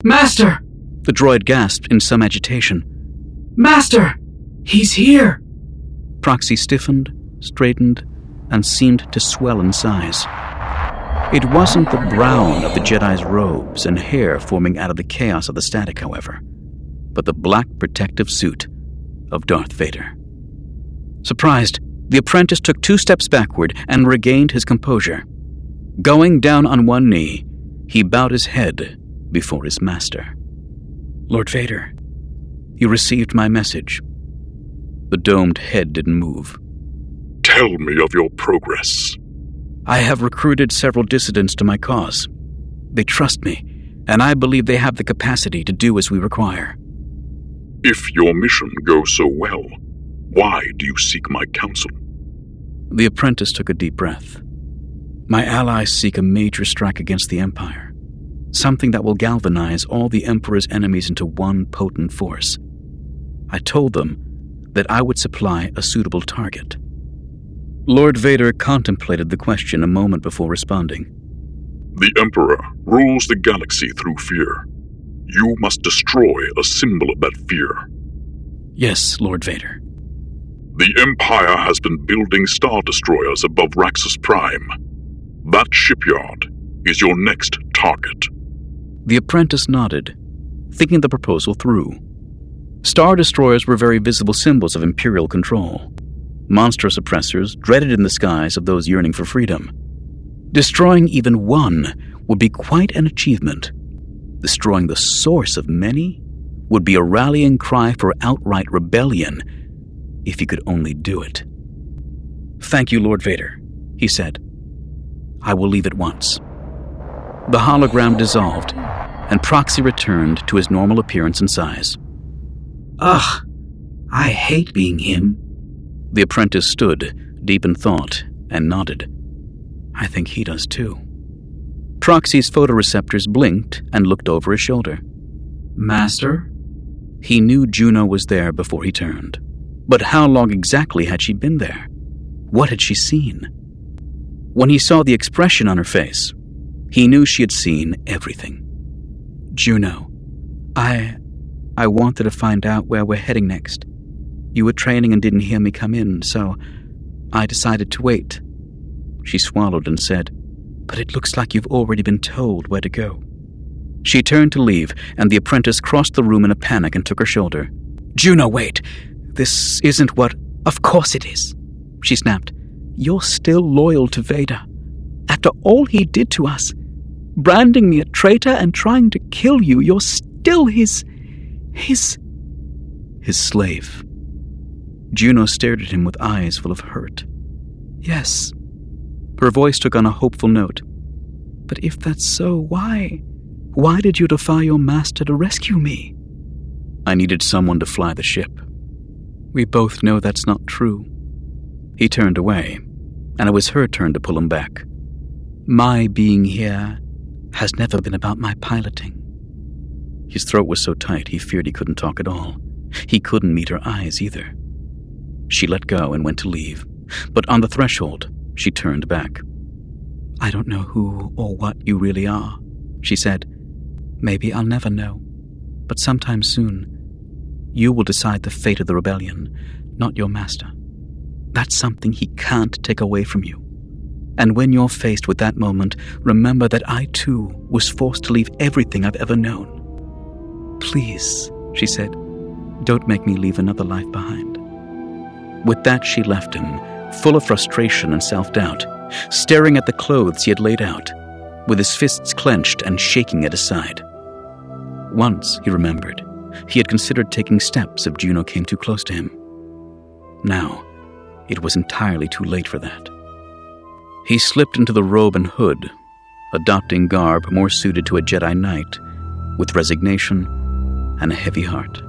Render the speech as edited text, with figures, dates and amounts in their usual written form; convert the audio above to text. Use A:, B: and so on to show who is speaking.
A: Master!
B: The droid gasped in some agitation.
A: Master! He's here!
B: Proxy stiffened, straightened, and seemed to swell in size. It wasn't the brown of the Jedi's robes and hair forming out of the chaos of the static, however, but the black protective suit of Darth Vader. Surprised, the apprentice took 2 steps backward and regained his composure. Going down on one knee, he bowed his head before his master. Lord Vader, you received my message. The domed head didn't move.
C: Tell me of your progress.
B: I have recruited several dissidents to my cause. They trust me, and I believe they have the capacity to do as we require.
C: If your mission goes so well, why do you seek my counsel?
B: The apprentice took a deep breath. My allies seek a major strike against the Empire, something that will galvanize all the Emperor's enemies into one potent force. I told them that I would supply a suitable target. Lord Vader contemplated the question a moment before responding.
C: The Emperor rules the galaxy through fear. You must destroy a symbol of that fear.
B: Yes, Lord Vader.
C: The Empire has been building Star Destroyers above Raxus Prime. That shipyard is your next target.
B: The apprentice nodded, thinking the proposal through. Star Destroyers were very visible symbols of Imperial control. Monstrous oppressors dreaded in the skies of those yearning for freedom. Destroying even one would be quite an achievement. Destroying the source of many would be a rallying cry for outright rebellion, if he could only do it. Thank you, Lord Vader, he said. I will leave at once. The hologram dissolved, and Proxy returned to his normal appearance and size.
A: Ugh, I hate being him.
B: The apprentice stood, deep in thought, and nodded. I think he does too. Proxy's photoreceptors blinked and looked over his shoulder.
A: Master?
B: He knew Juno was there before he turned. But how long exactly had she been there? What had she seen? When he saw the expression on her face, he knew she had seen everything. Juno, I wanted to find out where we're heading next. You were training and didn't hear me come in, so I decided to wait. She swallowed and said, But it looks like you've already been told where to go. She turned to leave, and the apprentice crossed the room in a panic and took her shoulder. Juno, wait! This isn't what... Of course it is, she snapped. You're still loyal to Vader. After all he did to us, branding me a traitor and trying to kill you, you're still his slave. Juno stared at him with eyes full of hurt. Yes. Her voice took on a hopeful note. But if that's so, why? Why did you defy your master to rescue me? I needed someone to fly the ship. We both know that's not true. He turned away, and it was her turn to pull him back. My being here has never been about my piloting. His throat was so tight he feared he couldn't talk at all. He couldn't meet her eyes either. She let go and went to leave, but on the threshold, she turned back. I don't know who or what you really are, she said. Maybe I'll never know, but sometime soon, you will decide the fate of the rebellion, not your master. That's something he can't take away from you. And when you're faced with that moment, remember that I too was forced to leave everything I've ever known. Please, she said, don't make me leave another life behind. With that, she left him, full of frustration and self-doubt, staring at the clothes he had laid out, with his fists clenched and shaking at his side. Once, he remembered, he had considered taking steps if Juno came too close to him. Now, it was entirely too late for that. He slipped into the robe and hood, adopting garb more suited to a Jedi Knight, with resignation and a heavy heart.